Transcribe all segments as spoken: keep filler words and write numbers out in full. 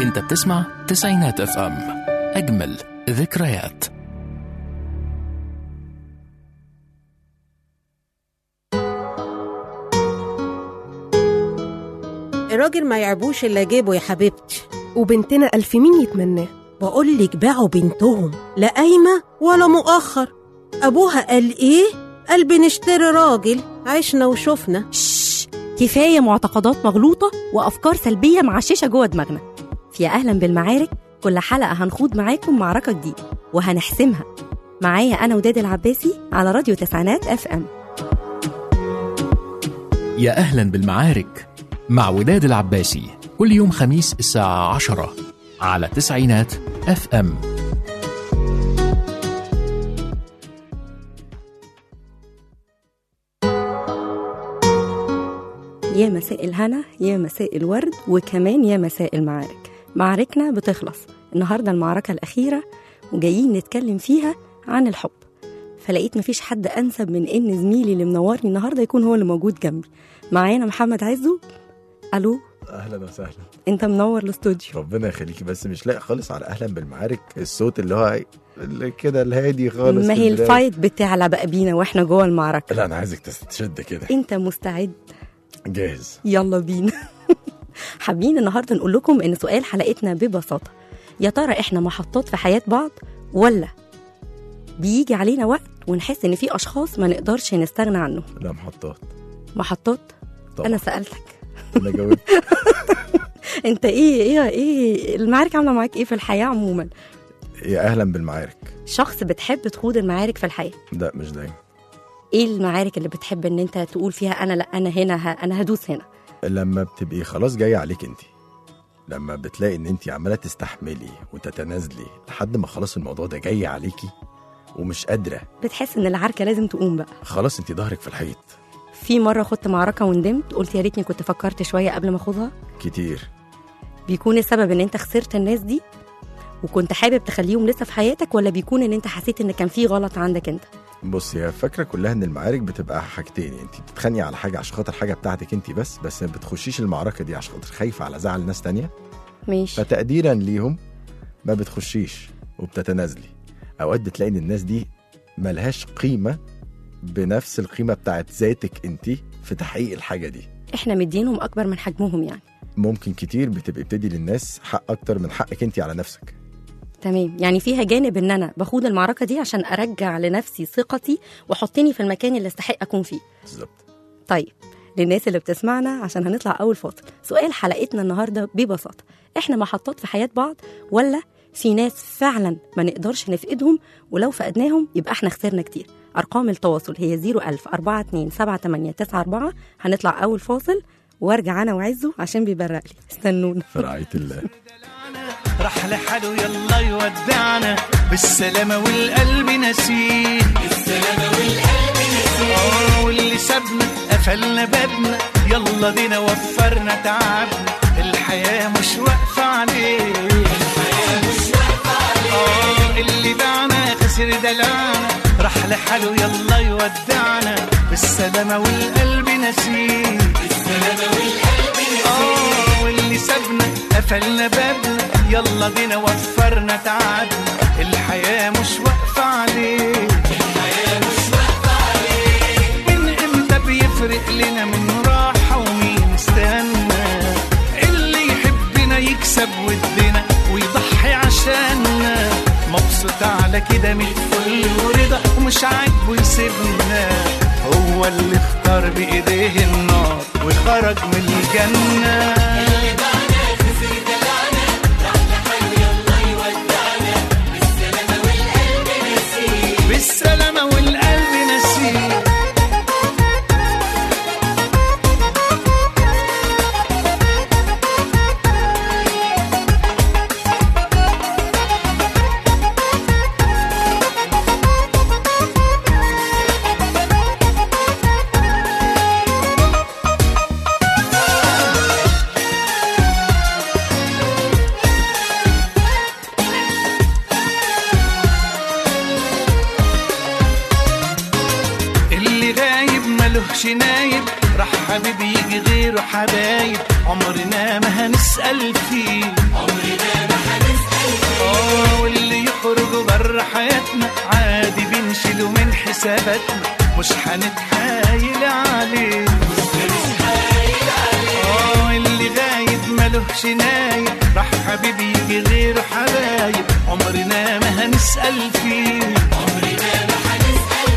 انت بتسمع تسعينات اف ام، اجمل ذكريات. الراجل ما يعبوش إلا جيبه يا حبيبتي، وبنتنا ألف مين يتمناه. بقولك باعوا بنتهم لا قايمة ولا مؤخر. أبوها قال إيه؟ قال بنشتري راجل، عشنا وشفنا. شش، كفاية معتقدات مغلوطة وأفكار سلبية معششة جوه دماغنا. في أهلا بالمعارك، كل حلقة هنخوض معاكم معركة جديدة وهنحسمها. معايا أنا وداد العباسي على راديو تسعينات اف ام. يا أهلا بالمعارك مع وداد العباسي، كل يوم خميس الساعة عشرة على تسعينات اف ام. يا مساء الهنا، يا مساء الورد، وكمان يا مساء المعارك. معاركنا بتخلص النهاردة، المعركة الأخيرة، وجايين نتكلم فيها عن الحب. فلقيت مفيش حد أنسب من إن زميلي اللي منورني النهاردة يكون هو اللي موجود جنبي. معانا محمد عزو. ألو، اهلا وسهلا. انت منور الاستوديو. ربنا يخليكي، بس مش لاقي خالص على اهلا بالمعارك الصوت اللي هو اللي كده الهادي خالص. ما هي الفايت بتعلى بقى بينا واحنا جوه المعركة. لا انا عايزك تشد كده. انت مستعد؟ جاهز. يلا بينا. حابين النهارده نقول لكم ان سؤال حلقتنا ببساطة: يا ترى احنا محطات في حياة بعض، ولا بيجي علينا وقت ونحس ان في اشخاص ما نقدرش نستغنى عنهم؟ لا محطات. محطات طبعا. انا سألتك. انا جاوبت. انت ايه ايه ايه المعارك عامله معاك ايه في الحياه عموما؟ يا اهلا بالمعارك. شخص بتحب تخوض المعارك في الحياه؟ لا مش دايما. ايه المعارك اللي بتحب ان انت تقول فيها انا لا انا هنا ه... انا هدوس هنا؟ لما بتبقي خلاص جايه عليك انت، لما بتلاقي ان انت عماله تستحملي وتتنازلي لحد ما خلاص الموضوع ده جاي عليكي ومش قادره، بتحس ان العركه لازم تقوم بقى، خلاص انت ظهرك في الحيط. في مره خدت معركه وندمت، قلت يا ريتني كنت فكرت شويه قبل ما اخدها؟ كتير. بيكون السبب ان انت خسرت الناس دي وكنت حابب تخليهم لسه في حياتك، ولا بيكون ان انت حسيت ان كان في غلط عندك انت؟ بص، هي الفكره كلها ان المعارك بتبقى حاجتين، انت بتتخانقي على حاجه عشان خاطر حاجه بتاعتك انت بس بس ما بتخشيش المعركه دي عشان خاطر خايفه على زعل ناس تانية. ماشي. فتقديرا ليهم ما بتخشيش وبتتنازلي. اوقات بتلاقي ان الناس دي ملهاش قيمه بنفس القيمه بتاعت ذاتك انت في تحقيق الحاجه دي. احنا مدينهم اكبر من حجمهم يعني. ممكن كتير بتبقي بتدي للناس حق اكتر من حقك انت على نفسك. تمام، يعني فيها جانب ان انا بخوض المعركه دي عشان ارجع لنفسي ثقتي واحطني في المكان اللي استحق اكون فيه. بالظبط. طيب، للناس اللي بتسمعنا عشان هنطلع اول فاصل، سؤال حلقتنا النهارده ببساطه: احنا محطات في حياه بعض، ولا في ناس فعلا ما نقدرش نفقدهم ولو فقدناهم يبقى احنا خسرنا كتير؟ ارقام التواصل هي صفر ألف أربعة اتنين سبعة تمانية تسعة أربعة. هنطلع اول فاصل وارجع انا وعزه عشان بيبرق لي. استنونا في رعايه الله. راح لحاله يلا يودعنا بالسلامة والقلب نسيه، بالسلامة والقلب نسيه. اه واللي سابنا قفلنا بابنا، يلا دينا وفرنا تعبنا، الحياة مش واقفة عليه، الحياة مش واقفة عليه. اه اللي باعنا خسر دلعنا، راح لحاله يلا يودعنا بالسلامة والقلب نسيه، بالسلامة والقلب نسيه. اه واللي سابنا قفلنا بابنا، يلا دينا وفرنا تعبنا، الحياة مش واقفة عليه، الحياة مش واقفة عليه. من امتى بيفرق لنا من راحة ومين استنى؟ اللي يحبنا يكسب ودنا ويضحي عشاننا، مبسوط على كده من الفل ورضا ومش عاجبه يسيبنا، هو اللي اختار بإيديه النار وخرج من الجنة. بالسلامة والقلب نسيه. غيره حبايب عمرنا ما هنسأل فيه، عمرنا ما هنسأل فيه. اه واللي يخرج بره حياتنا عادي بنشيله من حساباتنا، مش هنتحايل عليه، مش هنتحايل عليه. اه اللي غايب ملوش نايب راح حبيبي يجي غيره حبايب عمرنا ما هنسأل فيه، عمرنا ما هنسأل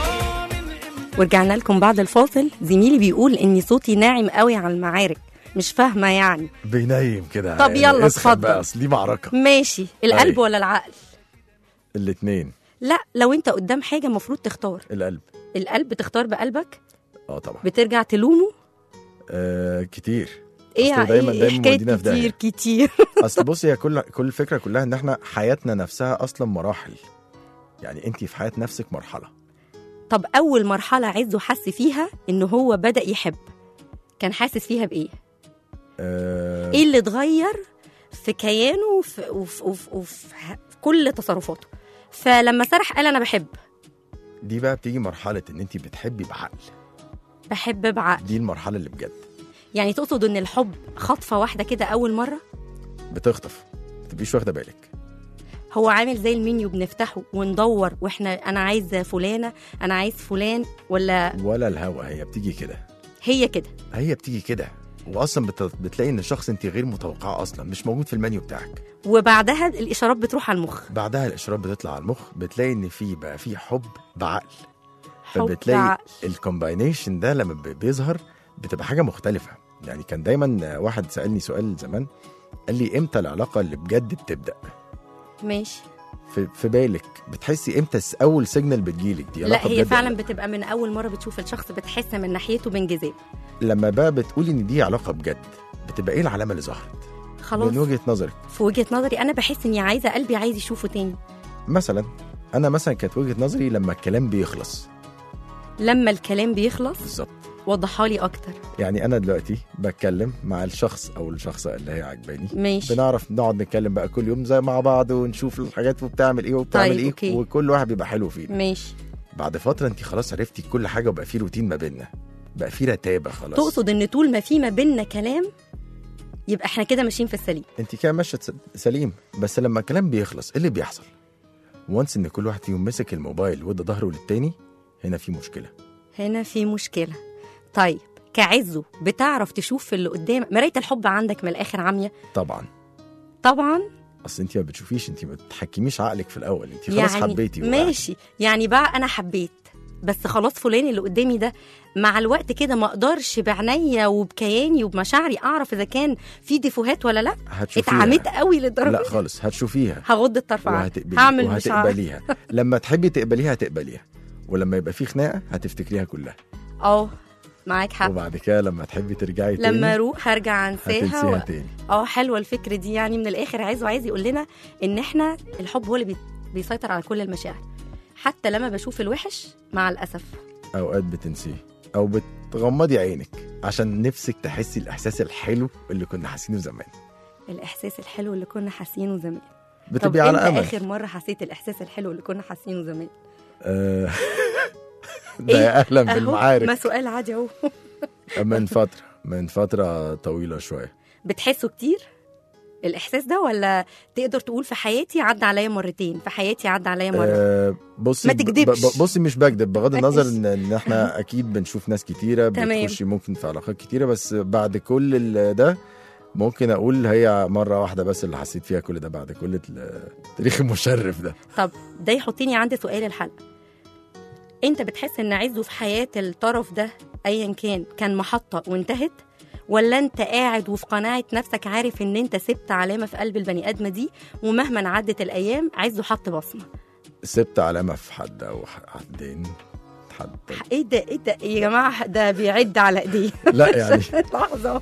فيه. ورجعنا لكم بعد الفاصل. زميلي بيقول اني صوتي ناعم قوي على المعارك، مش فاهمه يعني. بينيم كده. طب يلا اسخن اتفضل. بقى، اصل دي معركه. ماشي، القلب أي. ولا العقل؟ الاثنين. لا، لو انت قدام حاجه المفروض تختار القلب. القلب. تختار بقلبك؟ اه طبعا. بترجع تلومه؟ آه كتير. ايه أصل دايما ايه دايما حكايه مودينا في داهية. كتير كتير اصل بصي، هي كل كل الفكره كلها ان احنا حياتنا نفسها اصلا مراحل، يعني انت في حياه نفسك مرحله. طب اول مرحله عزه حس فيها ان هو بدا يحب، كان حاسس فيها بايه؟ آه ايه اللي اتغير في كيانه وفي, وفي, وفي, وفي كل تصرفاته؟ فلما سرح قال انا بحب. دي بقى بتيجي مرحله ان انت بتحبي بعقل. بحب بعقل. دي المرحله اللي بجد. يعني تقصد ان الحب خطفه واحده كده اول مره؟ بتخطف، ما تبقيش واخده بالك. هو عامل زي المنيو بنفتحه وندور واحنا انا عايز فلانه، انا عايز فلان، ولا ولا الهوا، هي بتيجي كده. هي كده هي بتيجي كده، واصلا بت... بتلاقي ان الشخص انت غير متوقعه اصلا، مش موجود في المنيو بتاعك. وبعدها الاشارات بتروح على المخ. بعدها الاشارات بتطلع على المخ، بتلاقي ان في بقى في حب بعقل. حب فبتلاقي بعقل. الكومباينيشن ده لما ب- بيظهر بتبقى حاجه مختلفه. يعني كان دايما واحد سالني سؤال زمان، قال لي امتى العلاقه اللي بجد بتبدا؟ ماشي. في, في بالك بتحسي امتى س- اول سيجنال بتجيلك دي لا، علاقه هي بجد فعلا ولا لا؟ بتبقى من اول مره بتشوف الشخص بتحس من ناحيته بانجذاب. لما بقى بتقولي ان دي علاقه بجد، بتبقى ايه العلامه اللي ظهرت خلاص. من وجهه نظرك؟ في وجهه نظري انا بحس اني عايزه، قلبي عايز يشوفه تاني. مثلا انا مثلا كانت وجهه نظري لما الكلام بيخلص. لما الكلام بيخلص. بالظبط. وضحها لي اكتر. يعني انا دلوقتي بتكلم مع الشخص او الشخصه اللي هي عجباني، ماشي. بنعرف نقعد نتكلم بقى كل يوم زي مع بعض ونشوف الحاجات وبتعمل ايه وبتعمل طيب، ايه أوكي. وكل واحد بيبقى حلو فيه. ماشي. بعد فتره انت خلاص عرفتي كل حاجه وبقى في روتين ما بيننا، بقى في رتابه خلاص. تقصد ان طول ما في ما بيننا كلام يبقى احنا كده ماشيين في السليم. انت كده ماشيه س- سليم، بس لما الكلام بيخلص ايه اللي بيحصل؟ وانس ان كل واحد فيهم مسك الموبايل وادى ظهره للتاني، هنا في مشكله. هنا في مشكله. طيب كعزه بتعرف تشوف في اللي قدامك؟ مرايه الحب عندك من الاخر عاميه؟ طبعا. طبعا. اصل انت ما بتشوفيش، انت ما بتحكميش عقلك في الاول، انت خلاص يعني حبيتي وقعتي. ماشي، يعني بقى انا حبيت بس خلاص فلان اللي قدامي ده مع الوقت كده ما اقدرش بعينيا وبكياني وبمشاعري اعرف اذا كان في ديفوهات ولا لا. هتشوفيها. اتعميت قوي للدرجه لا خالص، هتشوفيها هغض الطرف عنها، وهتقبليها هعمل مش عارف. وهتقبليها. لما تحبي تقبليها هتقبليها، ولما يبقى في خناقه هتفتكريها كلها. اه معاك حق. وبعد كده لما تحبي ترجعي تاني لما اروح هرجع انساها هتنسيها و... تاني. اه حلوه الفكره دي. يعني من الاخر عايز وعايز يقول لنا ان احنا الحب هو اللي بي... بيسيطر على كل المشاعر، حتى لما بشوف الوحش مع الاسف اوقات بتنسيه او بتغمضي عينك عشان نفسك تحسي الاحساس الحلو اللي كنا حاسينه زمان. الاحساس الحلو اللي كنا حاسينه زمان. طب بتبقي على امتى امل. اخر مره حسيت الاحساس الحلو اللي كنا حاسينه زمان؟ آه، ده يا اهلا أهو، بالمعارك. ما سؤال عادي اهو. من فتره من فتره طويله شويه. بتحسه كتير الاحساس ده، ولا تقدر تقول في حياتي عدى عليا مرتين، في حياتي عدى عليا مره؟ آه، بصي ما ب- تكدبش. ب- بصي مش بكدب، بغض النظر ماشي. ان ان احنا اكيد بنشوف ناس كتيره تمام. بتخشي ممكن في علاقات كتيره، بس بعد كل ال- ده ممكن اقول هي مره واحده بس اللي حسيت فيها كل ده بعد كل التاريخ المشرف ده. طب ده يحطني عند سؤال الحلقه. انت بتحس ان عزه في حياه الطرف ده ايا كان كان محطه وانتهت، ولا انت قاعد وفي قناعه نفسك عارف ان انت سبت علامه في قلب البني ادمه دي ومهما عدت الايام عزه حط بصمه؟ سبت علامه في حد او حدين حد. ايه ده ايه ده يا جماعه، ده بيعد على ايديه. لا يعني لحظه.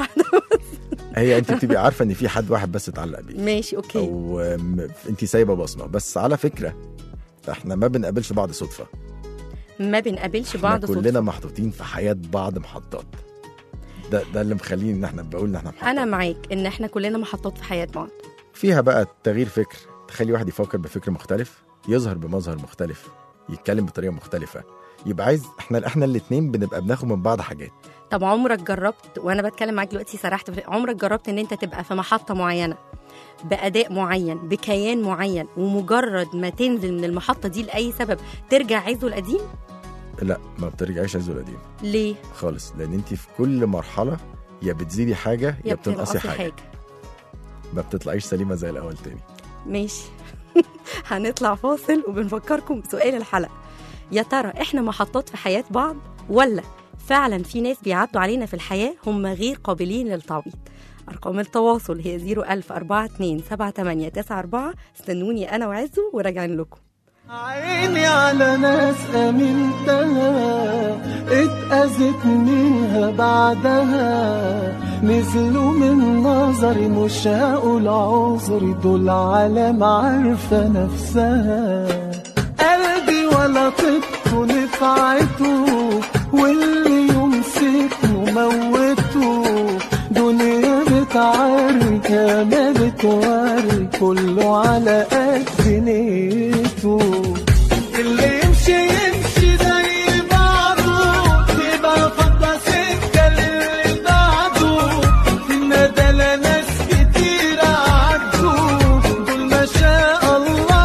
هي انت بتبقي عارفه ان في حد واحد بس اتعلق بيه، ماشي اوكي. او م- انت سايبه بصمه. بس على فكره احنا ما بنقابلش بعض صدفه، ما بنقابلش احنا بعض كلنا صدفة. محطوطين في حياه بعض محطات. ده ده اللي مخليني ان احنا بقول ان احنا محطات. انا معاك ان احنا كلنا محطات في حياه بعض. فيها بقى تغيير فكر، تخلي واحد يفكر بفكر مختلف، يظهر بمظهر مختلف، يتكلم بطريقه مختلفه، يبقى عايز احنا احنا الاثنين بنبقى بناخد من بعض حاجات. طب عمرك جربت، وانا بتكلم معاك دلوقتي سرحت في- عمرك جربت ان انت تبقى في محطه معينه باداء معين بكيان معين، ومجرد ما تنزل من المحطه دي لاي سبب ترجع عزه القديم؟ لا، ما بترجعيش عزو القديم ليه؟ خالص، لان انت في كل مرحله يا بتزيدي حاجه يا بتنقصي حاجه. حاجه ما بتطلعيش سليمه زي الاول تاني. ماشي. هنطلع فاصل وبنفكركم بسؤال الحلقه، يا ترى احنا محطات في حياه بعض، ولا فعلا في ناس بيعدوا علينا في الحياه هم غير قابلين للتعويض؟ ارقام التواصل هي صفر ألف أربعة اتنين سبعة تمانية تسعة أربعة. استنوني انا وعزو وراجعين لكم. عيني على ناس أمنتها اتأذت منها بعدها، نزلوا من نظري مش هقول عذري، دول عالم عارفة نفسها. قلبي ولا طبته نفعته، واللي يمسكه موته، دنيا بتعري كما بتوري، كله على قد نيته. اللي يمشي يمشي زي بعضه، يبقى فضى سكة اللي بعده. الندى لناس كتير عدوا، دول ما شاء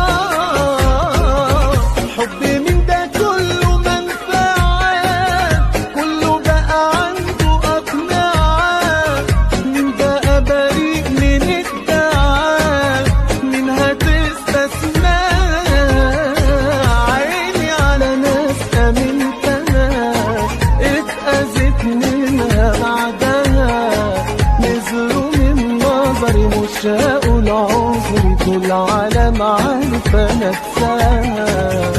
الله. حب من ده كله منفعة، كله بقى عنده أقنعة. من بقى بريء من الدعاء، من هتستثنى. عيني على ناس أمنتها اتأذت منها بعدها، نزلوا من نظري مش هقول عذري، دول عالم عارفة نفسها.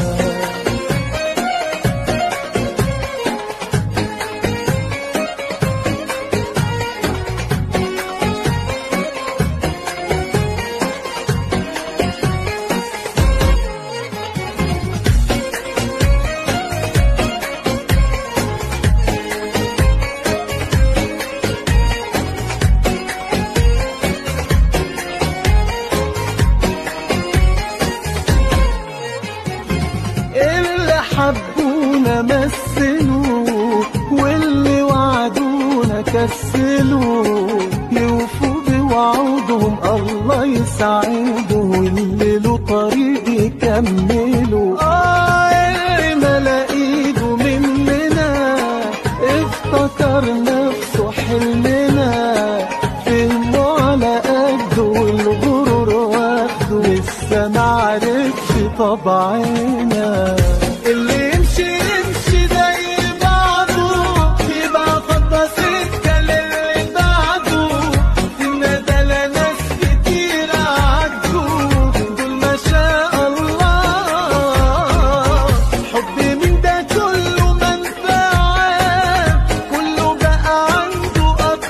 اللي حبونا مثلوا، واللي وعدونا كسلوا، يوفوا بوعودهم الله يسعدهم، واللي له طريق يكملوا. آه اللي ملا ايده مننا، افتكر نفسه حلمنا، فهموا على قده والغرور واخده، لسه معرفش طبعنا. اللي يمشي يمشي زي بعضه، يبقى فضى سكة للي بعده. الندى لناس كتير عدوا، دول ما شاء الله. حب من ده كله منفعة، كله بقى عنده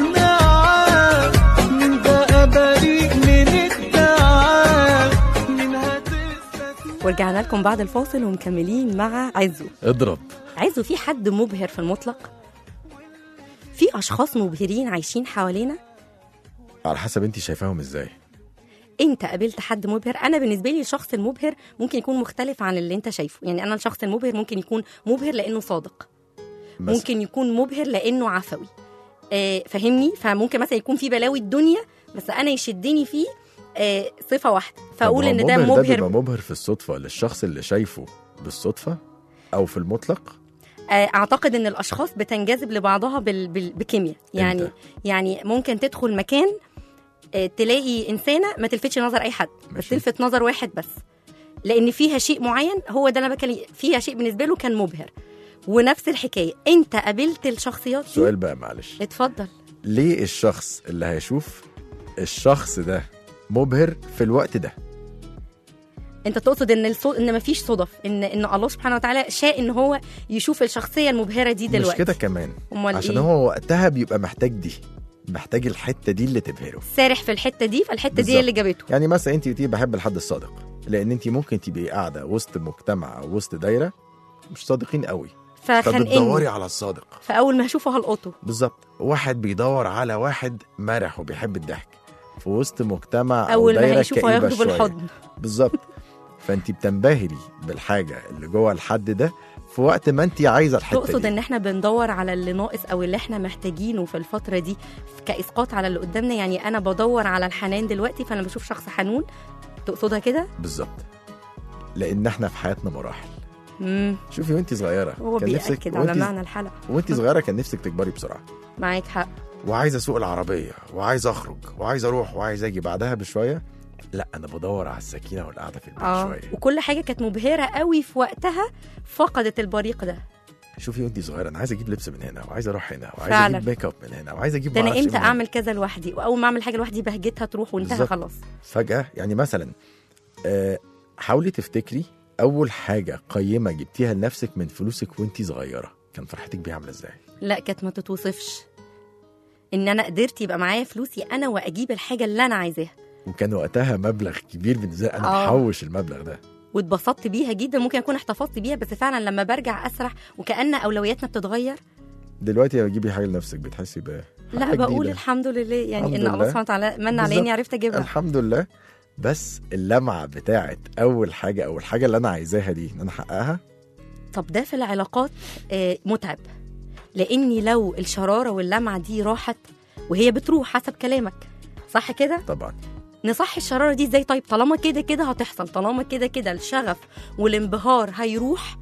أقنعة. من بقى بريء من الدعاء، من هتستثنى. ورجعنا لكم بعد الفاصل ومكملين مع عزو. اضرب. عزو، في حد مبهر في المطلق؟ في اشخاص مبهرين عايشين حوالينا؟ على حسب انت شايفاهم ازاي. انت قابلت حد مبهر؟ انا بالنسبه لي الشخص المبهر ممكن يكون مختلف عن اللي انت شايفه. يعني انا الشخص المبهر ممكن يكون مبهر لانه صادق، مثلا. ممكن يكون مبهر لانه عفوي. آه فهمني؟ فممكن مثلا يكون في بلاوي الدنيا بس انا يشدني فيه آه صفه واحده فاقول طب ان هو ده مبهر، ده مبهر. بيبقى مبهر في الصدفه للشخص اللي شايفه بالصدفه او في المطلق. آه اعتقد ان الاشخاص بتنجذب لبعضها بال... بال... بكيمياء. يعني إمتى؟ يعني ممكن تدخل مكان آه تلاقي انسانه ما تلفتش نظر اي حد، بس ماشي. تلفت نظر واحد بس، لان فيها شيء معين. هو ده انا بكلم فيها شيء بالنسبه له كان مبهر. ونفس الحكايه انت قابلت الشخصيات دي؟ سؤال بقى معلش، اتفضل. ليه الشخص اللي هيشوف الشخص ده مبهر في الوقت ده؟ انت تقصد ان الصو... ان مفيش صدف، ان ان الله سبحانه وتعالى شاء ان هو يشوف الشخصيه المبهره دي دلوقتي؟ مش كده كمان، امال عشان إيه؟ هو وقتها بيبقى محتاج دي، محتاج الحته دي اللي تبهره. سارح في الحته دي، فالحته دي بالظبط. اللي جابته. يعني مثلا انت بتيجي بحب الحد الصادق، لان انت ممكن تبقي قاعده وسط مجتمع او وسط دايره مش صادقين قوي، فبتدوري فخانقني، على الصادق. فاول ما اشوفه هلقطه. بالظبط. واحد بيدور على واحد مرح وبيحب الضحك في وسط مجتمع او اول ما دايره هيشوفه كئيبه هياخده شويه. بالحضن. بالظبط. فانت بتنبهري بالحاجه اللي جوه الحد ده، في وقت ما انت عايزه الحته تقصد دي. ان احنا بندور على اللي ناقص او اللي احنا محتاجينه في الفتره دي كاسقاط على اللي قدامنا؟ يعني انا بدور على الحنان دلوقتي، فانا بشوف شخص حنون، تقصدها كده؟ بالظبط، لان احنا في حياتنا مراحل. امم شوفي وانت صغيره هو كان نفسك بيأكد على وانت معنى الحلقه. وانت صغيره كان نفسك تكبري بسرعه، معاك حق. وعايز اسوق العربيه وعايز اخرج وعايز اروح وعايز اجي. بعدها بشويه لا، انا بدور على السكينه والقعده في البيت اه شويه. وكل حاجه كانت مبهره قوي في وقتها فقدت البريق ده. شوفي وانت صغيره انا عايز اجيب لبس من هنا وعايز اروح هنا وعايز فعلا. اجيب ميك اب من هنا وعايز اجيب ده انا معرفش امتى إيه من هنا. اعمل كذا لوحدي، واول ما اعمل حاجه لوحدي بهجتها تروح وانتهى بالظبط. خلاص. فجاه يعني مثلا آه حاولي تفتكري اول حاجه قيمه جبتيها لنفسك من فلوسك وانت صغيره، كان فرحتك بيها عامله ازاي؟ لا كانت ما تتوصفش، ان انا قدرت يبقى معايا فلوسي انا واجيب الحاجه اللي انا عايزاها، وكان وقتها مبلغ كبير بالنسبه لي، انا آه. بحوش المبلغ ده واتبسطت بيها جدا. ممكن اكون احتفظت بيها، بس فعلا لما برجع اسرح وكأن اولوياتنا بتتغير. دلوقتي لما تجيبي حاجه لنفسك بتحسي بيها لا حاجة بقول جديدة. الحمد لله، يعني الحمد ان الله لله. سبحانه وتعالى من علي بالظبط. اني عرفت اجيبها. الحمد لله. بس اللمعه بتاعت اول حاجه او الحاجه اللي انا عايزاها دي ان انا احققها. طب ده في العلاقات آه، متعب، لاني لو الشراره واللمعه دي راحت، وهي بتروح حسب كلامك صح كده، طبعا نصحي الشراره دي ازاي؟ طيب طالما كده كده هتحصل، طالما كده كده الشغف والانبهار هيروح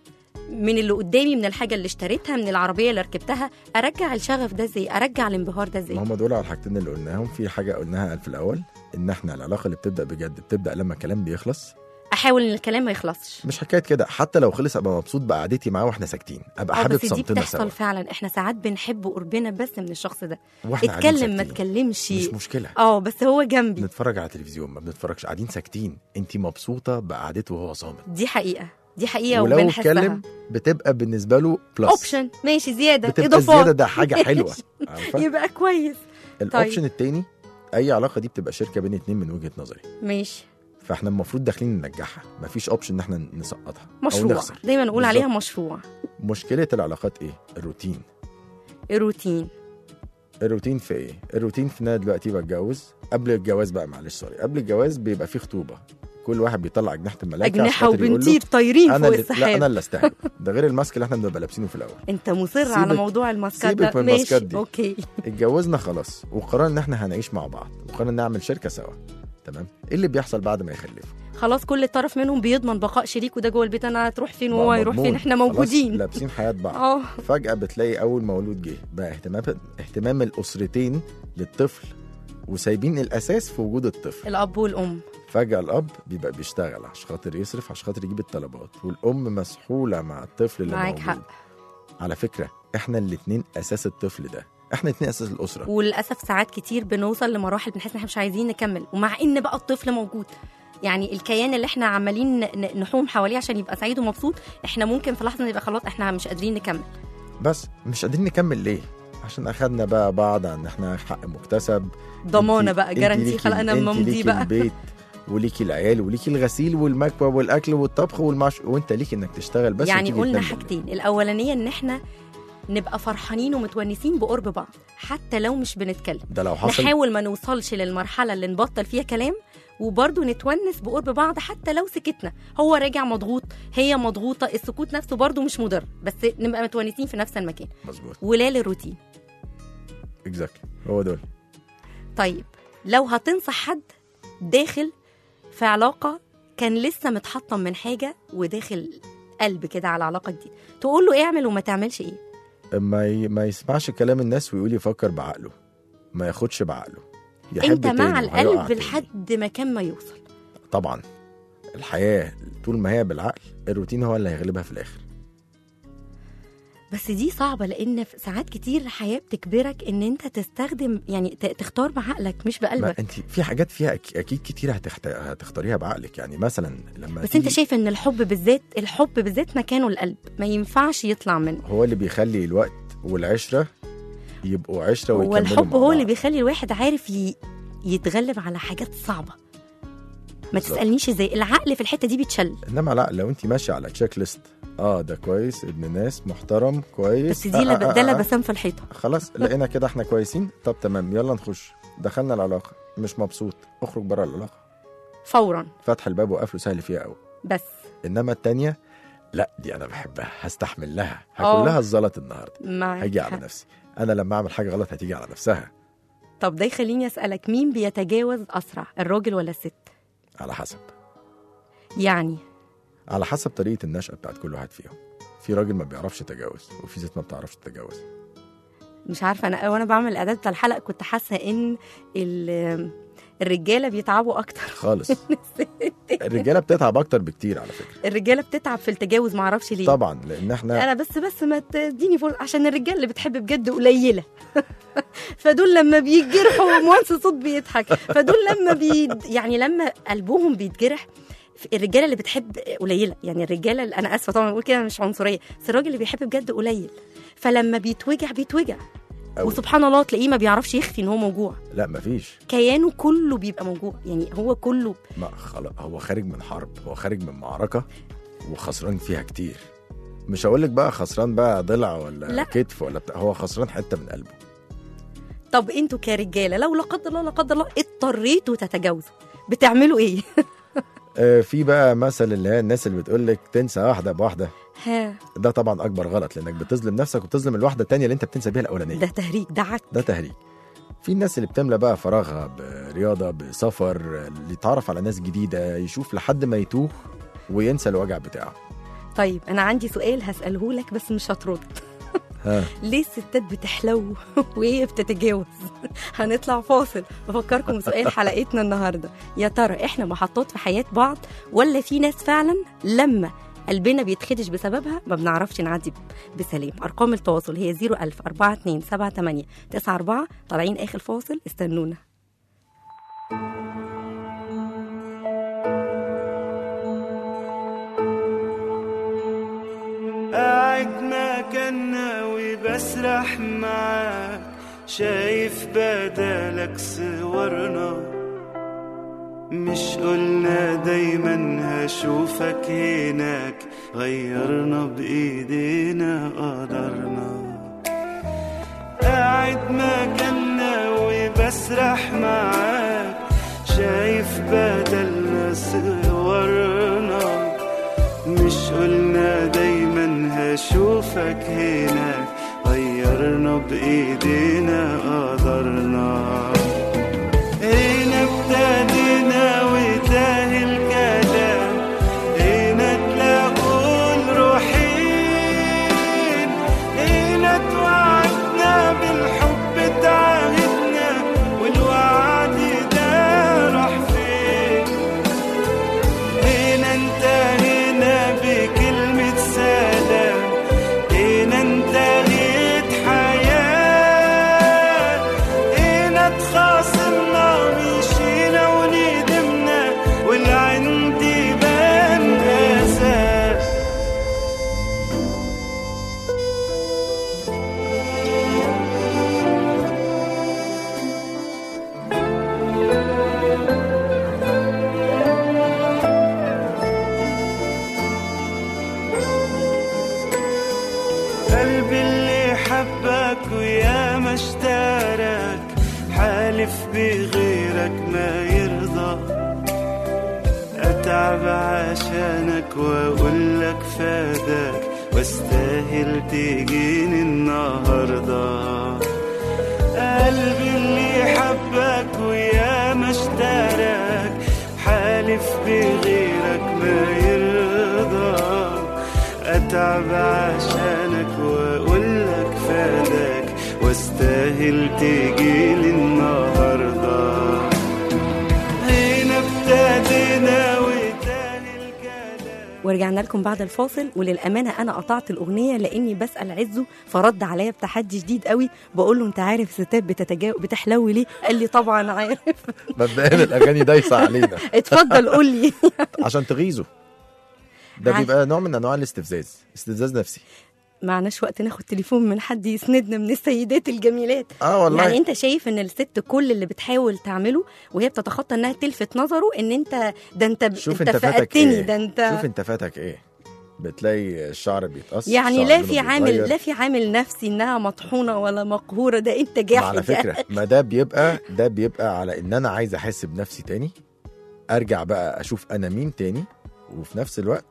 من اللي قدامي، من الحاجه اللي اشتريتها، من العربيه اللي ركبتها، ارجع الشغف ده ازاي؟ ارجع الانبهار ده ما ازاي؟ هم دول على الحاجتين اللي قلناهم. في حاجه قلناها في الاول ان احنا العلاقه اللي بتبدا بجد بتبدا لما الكلام بيخلص. احاول ان الكلام ما يخلصش. مش حكايه كده، حتى لو خلص ابقى مبسوط بقعدتي معاه واحنا ساكتين، ابقى اه حابب بس دي صمتنا سوا بتحصل فعلا، احنا ساعات بنحب قربنا بس من الشخص ده. واحنا قاعدين اتكلم ما ساكتين. تكلمش، مش مشكله. اه بس هو جنبي. بنتفرج على تلفزيون ما بنتفرجش، قاعدين ساكتين، انت مبسوطه بقعدته وهو صامت. دي حقيقه، دي حقيقه ولو وبنحسها. اتكلم بتبقى بالنسبه له بلس اوبشن ماشي، زياده بتبقى اضافات الزياده ده حاجه حلوه. ماشي. عارفه يبقى كويس. الاوبشن التاني، اي علاقه دي بتبقى شركه بين اتنين من وجهه نظري، ماشي، فاحنا المفروض داخلين ننجحها، مفيش اوبشن ان احنا نسقطها او مشروع نخسر. دايما نقول بالظبط. عليها مشروع. مشكله العلاقات ايه؟ الروتين. الروتين. الروتين في ايه؟ الروتين في ان انا دلوقتي بتجوز. قبل الجواز بقى معلش سوري، قبل الجواز بيبقى فيه خطوبه، كل واحد بيطلع اجنحه الملائكه عشان اجنحه خاطر يقول له وبنطير طايرين انا فوق اللي لا انا السحاب. اللي استاهل. ده غير الماسك اللي احنا بنبقى لابسينه في الاول. انت مصر سيبك- على موضوع الماسكات سيبك ده. من الماسكات ماشي دي. اوكي. اتجوزنا خلاص وقررنا ان احنا هنعيش مع بعض وقررنا نعمل شركه سوا، تمام؟ ايه اللي بيحصل بعد ما يخلفوا؟ خلاص كل طرف منهم بيضمن بقاء شريكه ده جوه البيت، انا هتروح فين وهو بقى هيروح مضمون. فين، احنا خلاص موجودين. لابسين حياه بعض. اه فجاه بتلاقي اول مولود جه بقى اهتمام اهتمام الاسرتين للطفل وسايبين الاساس في وجود الطفل. الاب والام. فجاه الاب بيبقى بيشتغل عشان خاطر يصرف، عشان خاطر يجيب الطلبات، والام مسحوله مع الطفل اللي معاك موجود. حق. على فكره احنا الاتنين اساس الطفل ده، احنا الاتنين اساس الاسره. وللاسف ساعات كتير بنوصل لمراحل بنحس ان احنا مش عايزين نكمل، ومع ان بقى الطفل موجود، يعني الكيان اللي احنا عمالين ن- نحوم حواليه عشان يبقى سعيد ومبسوط، احنا ممكن في لحظه نبقى خلاص احنا مش قادرين نكمل. بس مش قادرين نكمل ليه؟ عشان اخدنا بقى بعض عن احنا حق مكتسب، ضمانه انتي- بقى انتي جارانتي، ليكي- خلقنا انتي ممضي ليكي بقى. البيت وليكي العيال وليكي الغسيل والمكوى والاكل والطبخ والمعش، وانت ليكي انك تشتغل بس يعني وتيجي قلنا تنام بالليل. حاجتين، الاولانيه ان احنا نبقى فرحانين ومتونسين بقرب بعض حتى لو مش بنتكلم، ده لو حصل نحاول ما نوصلش للمرحله اللي نبطل فيها كلام، وبرضه نتونس بقرب بعض حتى لو سكتنا، هو راجع مضغوط هي مضغوطه، السكوت نفسه برضه مش مضر، بس نبقى متونسين في نفس المكان. مظبوط ولا للروتين. اكزاكتلي هو دول. طيب لو هتنصح حد داخل في علاقه كان لسه متحطم من حاجه وداخل قلب كده على علاقه جديده، تقول له اعمل وما تعملش ايه؟ ما ي... ما يسمعش كلام الناس ويقول يفكر بعقله، ما ياخدش بعقله، يحب انت مع تاني وهيقع القلب تاني. لحد ما كان ما يوصل. طبعا الحياه طول ما هي بالعقل الروتين هو اللي هيغلبها في الاخر. بس دي صعبة، لأن في ساعات كتير الحياة بتجبرك إن أنت تستخدم، يعني ت- تختار بعقلك مش ما بقلبك. انت في حاجات فيها أك- اكيد كتير هتخت... هتختاريها بعقلك، يعني مثلا لما بس تيجي- أنت شايف إن الحب بالذات، الحب بالذات مكانه القلب، ما ينفعش يطلع منه. هو اللي بيخلي الوقت والعشره يبقوا عشره هو ويكملوا الحب مع هو اللي بعض. بيخلي الواحد عارف ي... يتغلب على حاجات صعبة. ما بالظبط. تسألنيش إزاي، العقل في الحتة دي بيتشل. انما لا، لو انت ماشيه على تشيك ليست، اه ده كويس ابن ناس محترم كويس، بس دي آه لب... آه ده آه آه. لبسان في الحيطة. خلاص لقينا كده احنا كويسين، طب تمام يلا نخش. دخلنا العلاقه مش مبسوط، اخرج بره العلاقه، فورا. فتح الباب وقفله سهل فيها قوي. بس انما التانية لا دي انا بحبها، هستحمل لها، آه. هاكل لها الزلط النهارده، معاك هاجي على حق. نفسي. انا لما اعمل حاجه غلط هتيجي على نفسها. طب ده يخليني اسالك، مين بيتجاوز اسرع، الراجل ولا الست؟ على حسب يعني على حسب طريقه النشأة بتاعت كل واحد فيهم. في راجل ما بيعرفش يتجاوز، وفي ست ما بتعرفش تتجاوز. مش عارفه، انا وانا بعمل الاعداد بتاع الحلقه كنت حاسه ان ال- الرجاله بيتعبوا اكتر. خالص. الرجاله بتتعب اكتر بكتير على فكره. الرجاله بتتعب في التجاوز، ما اعرفش ليه. طبعا لان احنا انا بس بس ما تديني فرصه، عشان الرجاله اللي بتحب بجد قليله. فدول لما بيتجرحوا موانس صوت بيضحك، فدول لما بي يعني لما قلبهم بيتجرح. الرجاله اللي بتحب قليله، يعني الرجاله اللي انا اسفه طبعا بقول كده مش عنصريه، بس الراجل اللي بيحب بجد قليل، فلما بيتوجع بيتوجع أوي. وسبحان الله تلاقيه ما بيعرفش يخفي ان هو موجوع، لا مفيش. كيانه كله بيبقى موجوع، يعني هو كله. ما خلاص هو خارج من حرب، هو خارج من معركه وخسران فيها كتير. مش هقول لك بقى خسران بقى ضلع ولا لا. كتف ولا بتاع، هو خسران حته من قلبه. طب انتوا كرجاله لو لا قدر الله لا قدر الله اضطريتوا تتجاوزوا بتعملوا ايه؟ آه في بقى مثل اللي هي الناس اللي بتقول لك تنسى واحده بواحده، ها، ده طبعا اكبر غلط، لانك بتظلم نفسك وبتظلم الواحده التانيه اللي انت بتنسى بيها الاولانيه. ده تهريج، ده عك. ده تهريج. في الناس اللي بتملى بقى فراغها برياضه، بسفر، اللي يتعرف على ناس جديده، يشوف لحد ما يتوه وينسى الوجع بتاعه. طيب انا عندي سؤال هساله لك بس مش هترد. ها ليه الستات بتحلو وهي بتتجاوز؟ هنطلع فاصل. بفكركم بسؤال حلقتنا النهارده، يا ترى احنا محطات في حياه بعض، ولا في ناس فعلا لما قلبنا بيتخدش بسببها ما بنعرفش نعدي بسلام؟ ارقام التواصل هي صفر ألف أربعة اتنين سبعة تمانية تسعة أربعة. طالعين اخر فاصل، استنونا. قاعد مكاننا وبسرح معاك، شايف بدالك صورنا، مش قلنا دايما هشوفك هناك، غيرنا بإيدينا قدرنا. قاعد مكاننا وبسرح معاك، شايف بدلنا صورنا، مش قلنا دايما هشوفك هناك، غيرنا بإيدينا قدرنا. هنا ابتدينا وتاه الكلام، هنا تلاقوا الروحين، هنا توعدنا بالحب تعهدنا، والوعد ده راح فين؟ هنا انتهينا بكلمة سلام، هنا انتهت حياة، هنا تخاصمنا مشينا وندمنا، والعند بان أسى. قلبي اللي حبك ويا ما اشتراك، حالف بغيرك ما يرضى، اتعب عشانك واقول لك فاداك، واستاهل تجيني النهارده. قلبي اللي حبك ويا ما اشتراك، حالف بغيرك ما يرضى، اتعب عشانك واقول لك فاداك، واستاهل تجيلي النهارده. هنا ابتدينا وتاني الكلام. ورجعنا لكم بعد الفاصل، وللامانه انا قطعت الاغنيه لاني بسال عزه، فرد عليا بتحدي شديد قوي. بقول له انت عارف الستات بتتجاوز بتحلوي ليه؟ قال لي طبعا عارف. مبدئيا الاغاني دايسه علينا اتفضل قول لي. عشان تغيظوا. ده عارف. بيبقى نوع من انواع الاستفزاز، استفزاز نفسي. معناش وقت ناخد تليفون من حد يسندنا من السيدات الجميلات. اه والله. يعني انت شايف ان الست كل اللي بتحاول تعمله وهي بتتخطى انها تلفت نظره ان انت ده انت شوف انت انت فاتك فقدتني ايه، ده انت شوف انت فاتك ايه. بتلاقي الشعر بيتقص، يعني الشعر لا لونه في عامل بيتغير. لا في عامل نفسي انها مطحونه ولا مقهوره، ده انت ما جاحد. على فكره ما ده بيبقى ده بيبقى على ان انا عايز احس بنفسي تاني، ارجع بقى اشوف انا مين تاني، وفي نفس الوقت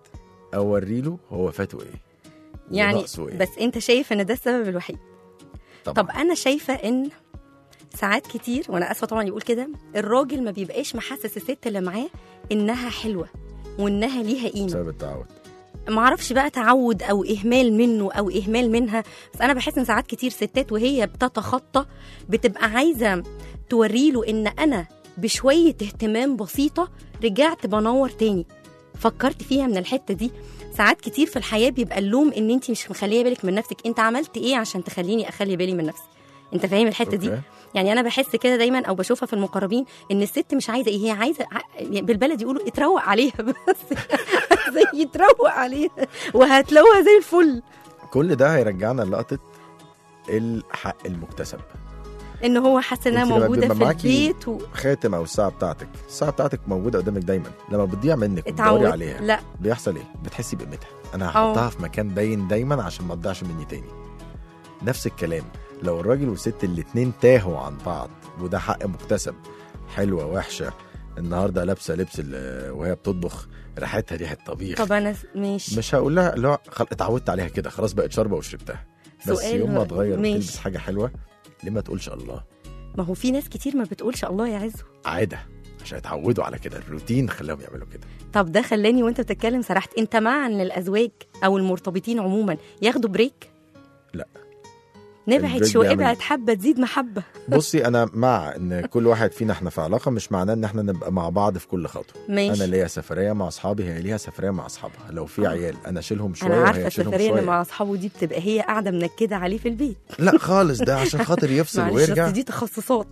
اوري له هو فاته ايه يعني وناقصه إيه. بس انت شايف ان ده السبب الوحيد؟ طبعا. طب انا شايفه ان ساعات كتير، وانا اسفه طبعا يقول كده، الراجل ما بيبقاش محسس الست اللي معاه انها حلوه وانها ليها قيمه بسبب التعود. معرفش بقى تعود او اهمال منه او اهمال منها. بس انا بحس ان ساعات كتير ستات وهي بتتخطى بتبقى عايزه توريله ان انا بشويه اهتمام بسيطه رجعت بنور تاني. فكرت فيها من الحته دي؟ ساعات كتير في الحياه بيبقى اللوم ان انت مش مخليه بالك من نفسك. انت عملت ايه عشان تخليني اخلي بالي من نفسي؟ انت فاهم الحته دي؟ أوكي. يعني انا بحس كده دايما او بشوفها في المقربين ان الست مش عايزه ايه، هي عايزه ع- بالبلد يقولوا اتروق عليها بس زي يتروق عليها وهتلاقوها زي الفل. كل ده هيرجعنا للقطه الحق المكتسب. ان هو حاسس انها انت لما موجوده بيبقى في معاكي البيت و... خاتم او الساعه بتاعتك، الساعه بتاعتك موجوده قدامك دايما، لما بتضيع منك اتعود وتدوري عليها لا بيحصل ايه؟ بتحسي بقيمتها. انا أه. هحطها في مكان باين دايما عشان ما تضيعش مني تاني. نفس الكلام لو الراجل والست الاتنين تاهوا عن بعض وده حق مكتسب، حلوه وحشه، النهارده لابسه لبس ال- وهي بتطبخ ريحتها ريحه طبيخ، طب انا س- ماشي. مش هقول لها لا خل... اتعودت عليها كده خلاص بقت شاربه وشربتها. بس سؤال يوم ما تغير ماشي. وتلبس حاجه حلوه ليه ما تقولش الله؟ ما هو في ناس كتير ما بتقولش الله يا عزو. عاده عشان يتعودوا على كده، الروتين خلاهم يعملوا كده. طب ده خلاني وانت بتتكلم سرحت، انت مع ان الازواج او المرتبطين عموما ياخدوا بريك؟ لا. نبعد البريك شويه، بيعمل- ابعد حبه تزيد محبه. بصي انا مع ان كل واحد فينا احنا في علاقه، مش معناه ان احنا نبقى مع بعض في كل خطوه. ماشي. انا ليا سفريه مع اصحابي، هي ليها سفريه مع اصحابها. لو في آه. عيال انا اشيلهم شويه انا عارفه وهي اشيلهم السفريه اللي شويه. مع اصحابه دي بتبقى هي قاعده منكده عليه في البيت. لا خالص، ده عشان خاطر يفصل معلش ويرجع. أصل دي تخصصات.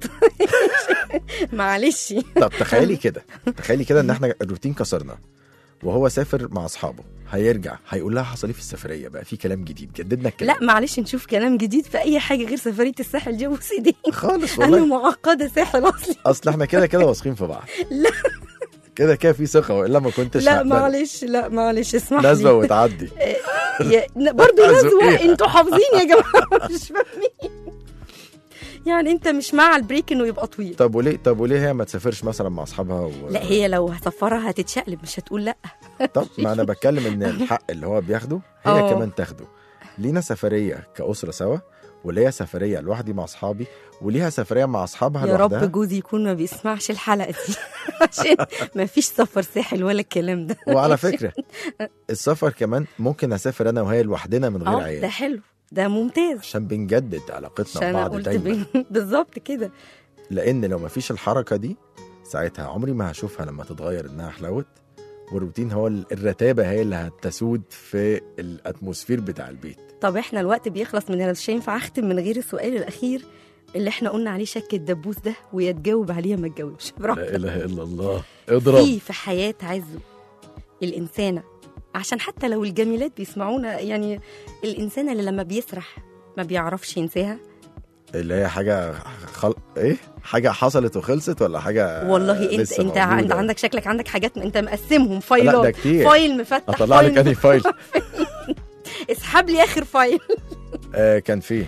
معلش. طب تخيلي كده، تخيلي كده ان احنا الروتين كسرنا وهو سافر مع اصحابه، هيرجع هيقول لها حصل ايه في السفريه، بقى في كلام جديد، جددنا الكلام. لا معلش، نشوف كلام جديد في اي حاجه غير سفريه الساحل دي وسيدي. خالص انا والله. معقده ساحل اصلي. اصل احنا كده كده واثقين في بعض. لا كده كده في ثقه، والا ما كنتش لا هقبل. معلش، لا معلش اسمح لي. نزوه وتعدي. يا- برضه نزوه، أزقيها. انتوا حافظين يا جماعه مش فاهمين. يعني انت مش مع البريك انه يبقى طويل؟ طب وليه طب وليه هي ما تسافرش مثلا مع اصحابها و... لا هي لو هسفرها هتتشقلب، مش هتقول لا. طب ما انا بتكلم ان الحق اللي هو بياخده هي أوه. كمان تاخده. لينا سفريه كاسره سوا، وليا سفريه لوحدي مع اصحابي، وليها سفريه مع اصحابها يا لوحدها. رب جوزي يكون ما بيسمعش الحلقه دي عشان ما فيش سفر ساحل ولا الكلام ده. وعلى فكره السفر كمان ممكن اسافر انا وهي لوحدنا من غير اه ده عيال، حلو، ده ممتاز. عشان بنجدد علاقتنا عشان انا ببعض قلت دايما. بين- بالظبط كده. لان لو ما فيش الحركه دي ساعتها عمري ما هشوفها لما تتغير انها حلوت، والروتين هو ال- الرتابه هي اللي هتسود في الاتموسفير بتاع البيت. طب احنا الوقت بيخلص مننا، مش هينفع اختم من غير السؤال الاخير اللي احنا قلنا عليه شك الدبوس ده، ويا تجاوب عليه يا ما تجاوبش لا براحتك. اله الا الله. اضرب. في في حياه عزو الانسانه، عشان حتى لو الجميلات بيسمعونا، يعني الانسانه اللي لما بيسرح ما بيعرفش ينساها. اللي هي حاجه خل... ايه حاجه حصلت وخلصت، ولا حاجه والله انت لسه انت انت موجودة؟ عندك شكلك عندك حاجات انت مقسمهم لا فايلات. ده كتير. فايل مفتح، اطلع لك انهي فايل. اسحب لي اخر فايل. آه كان فيه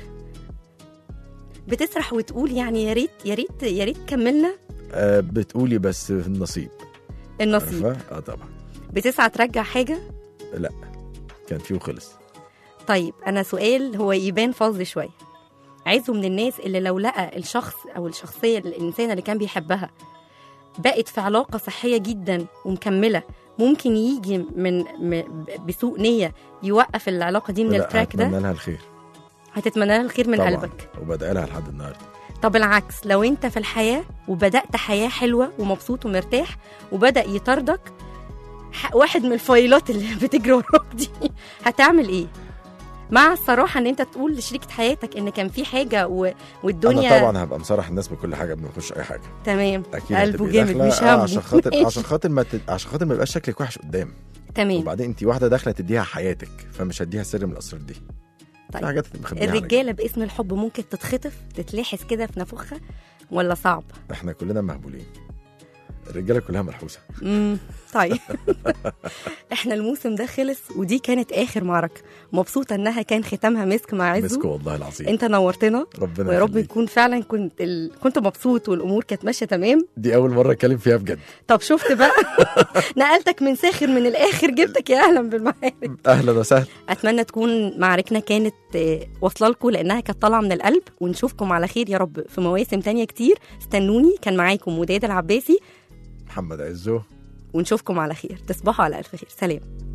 بتسرح وتقول يعني يا ريت يا ريت يا ريت كملنا. آه بتقولي بس في النصيب. النصيب. عارفة؟ اه طبعا. بتسعى ترجع حاجه؟ لا كان فيه وخلص. طيب انا سؤال هو يبان فظ شويه. عايزه من الناس اللي لو لقى الشخص او الشخصيه الانسانه اللي كان بيحبها بقت في علاقه صحيه جدا ومكمله، ممكن يجي من م- بسوء نيه يوقف العلاقه دي من لا، التراك ده؟ هتمنى لها الخير هتتمنى لها الخير من طبعا. قلبك. وبدأ لها لحد النهارده. طب العكس، لو انت في الحياه وبدات حياه حلوه ومبسوط ومرتاح وبدا يطاردك ح- واحد من الفايلات اللي بتجري وراك دي، هتعمل ايه؟ مع الصراحه ان انت تقول لشريكه حياتك ان كان في حاجه و... والدنيا انا طبعا هبقى مصارح الناس بكل حاجه قبل ما نخش اي حاجه. تمام. اكيد قلبه هتبقي جامد داخلة، مش آه، همه. عشان خاطر ماشي. عشان خاطر ما ت... عشان خاطر ما يبقاش شكلك وحش قدام. تمام. وبعدين انت واحده داخله تديها حياتك، فمش هديها سر من الاسرار دي. طيب. في حاجات هتبقى مخبيها على الرجاله باسم الحب ممكن تتخطف تتلحس كده في نافوخها ولا صعب؟ جنب. احنا كلنا مهبولين. الرجاله كلها ملحوسه. امم طيب احنا الموسم ده خلص ودي كانت اخر معركه، مبسوطه انها كان ختامها مسك مع عزو. مسكو والله العظيم. انت نورتنا ربنا ويا رب يخليك. يكون فعلا كنت ال... كنت مبسوط والامور كانت ماشيه تمام. دي اول مره اتكلم فيها بجد. طب شفت بقى نقلتك من ساخر من الاخر جبتك يا اهلا بالمعارك. اهلا وسهلا. اتمنى تكون معاركنا كانت آه، واصله لكم لانها كانت طالعه من القلب، ونشوفكم على خير يا رب في مواسم تانية كتير. استنوني، كان معاكم وداد العباسي، محمد عزو. ونشوفكم على خير. تصبحوا على الف خير. سلام.